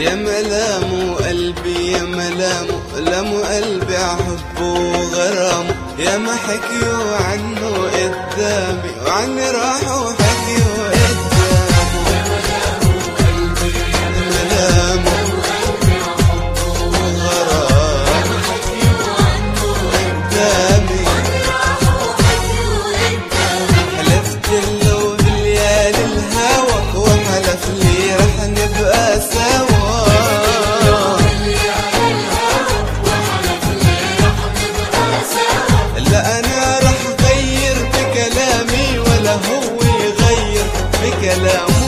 يا ملامو قلبي يا ملامو لمو قلبي عحبه وغرامه، يا ما حكيوا عنه قدامي وعني راحوا حكيوا قدامه. يا ملامو قلبي عحبه وغرامه، قدامي حلفت له بليالي الهوى وحلف لي رح نبقى سوا. لا أنا رح غير بكلامي ولا هو يغير بكلامه.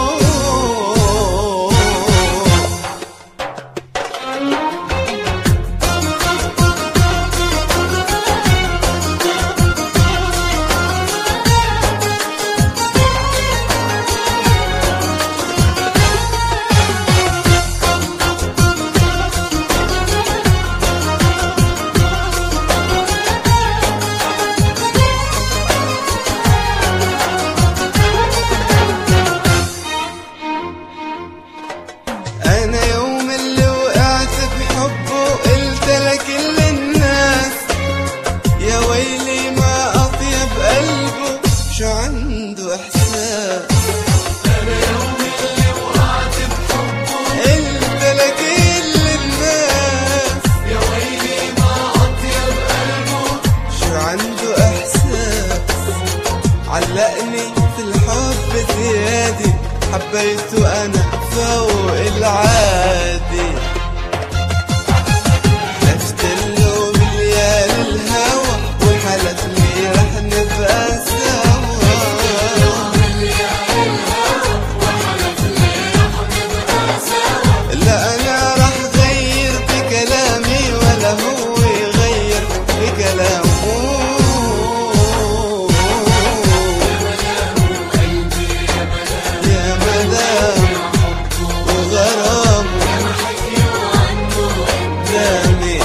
أنا يوم اللي وقعت بحبه قلت لكل الناس يا ويلي ما أطيب قلبه شو عنده إحساس. أنا يوم اللي وقعت بحبه قلت لكل الناس يا ويلي ما أطيب قلبه شو عنده إحساس. علقني في الحب زيادي حبيته أنا فوق العادي، حلفت له بليالي الهوى وحلف لي رح نبقى سوا. لا أنا رح غير بكلامي ولا هو يغير بكلامه. يا مدام وغرامه قدامي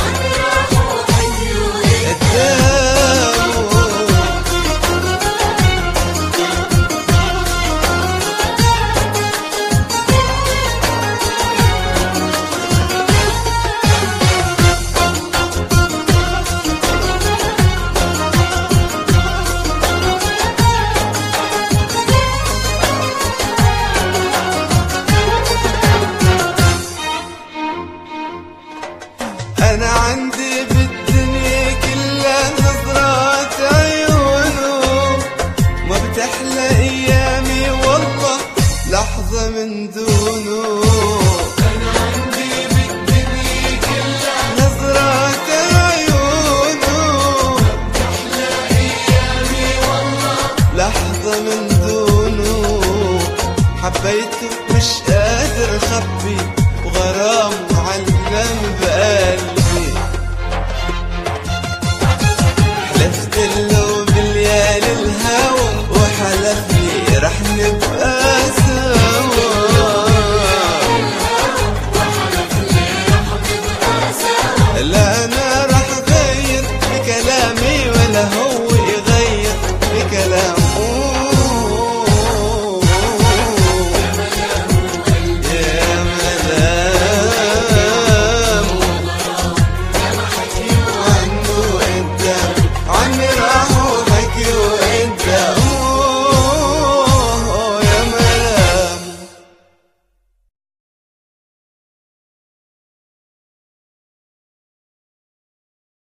أنا عندي بالدنيا كلها نظرات عيونه ما بتحلى أيامي والله لحظة من دونه. أنا عندي بالدنيا كلها نظرات عيونه ما بتحلى أيامي والله لحظة من دونه. حبيته مش قادر أخبي وغرامه